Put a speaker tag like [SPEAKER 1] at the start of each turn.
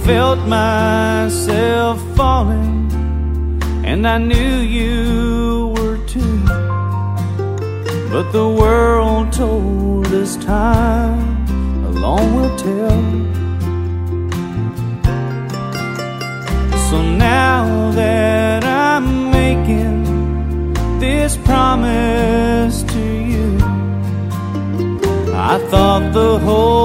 [SPEAKER 1] felt myself falling, and I knew you were too. But the world told us time alone will tell. So now that I'm making this promise to you, I thought the whole